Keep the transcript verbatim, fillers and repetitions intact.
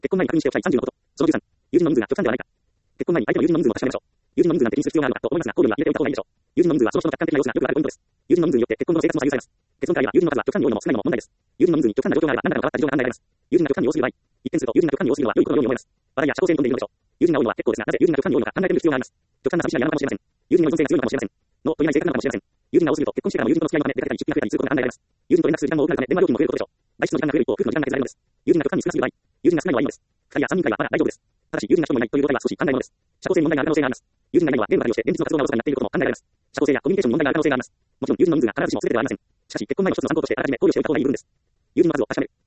結婚前に確認しておきたいさんじゅうのこと。そのじゅうさん、友人の人数が極端ではないか。結婚前に相手の友人の人数も確かめましょう。友人の人数なんて気にする必要があるのかと思いますが、考慮には入れておいた方がいいでしょう。友人の人数はその人の客観的な様子がよくあるポイントです。友人の人数によって結婚後の生活も左右されます。結論から言えば友人の数は極端に多いのも少ないのも問題です。友人の人数に極端な状況があれば何らかの変わった事情が考えられます。友人が極端に多すぎる場合、一点すると友人が極端に多すぎるのは良いことのように思います。話題や社交性に富んでいるのでしょう。友人が多いのは結構ですが、なぜ友人が極端に多いのか考えてみる必要があります。極端な寂しな山かもしれません。友人の依存性が強いのかもしれません。のといない性格なのかもしれません。友人が多すぎると結婚してからも友人との付き合いのため出かけたり出費が増えたりすることが考えられます。友人と連絡する時間も多くなるため電話料金も増えることでしょう。外出の時間が増える一方、夫婦の時間が削られるのです。友人が極端に少なすぎる場合、友人が少ないのはいいのです。ふたりやさんにんくらいはまだ大丈夫です。ただし友人がひとりもいないという場合は少し考えものです。社交性に問題がある可能性があります。友人がいないのはゲームの話をして現実の活動がおろそかになっていることも考えられます。社交性やコミュニケーションに問題がある可能性があります。もちろん友人の人数が必ずしも全てではありません。しかし結婚前の一つの参考としてあらかじめ考慮しておいた方がいい部分です。友人の数を確かめる。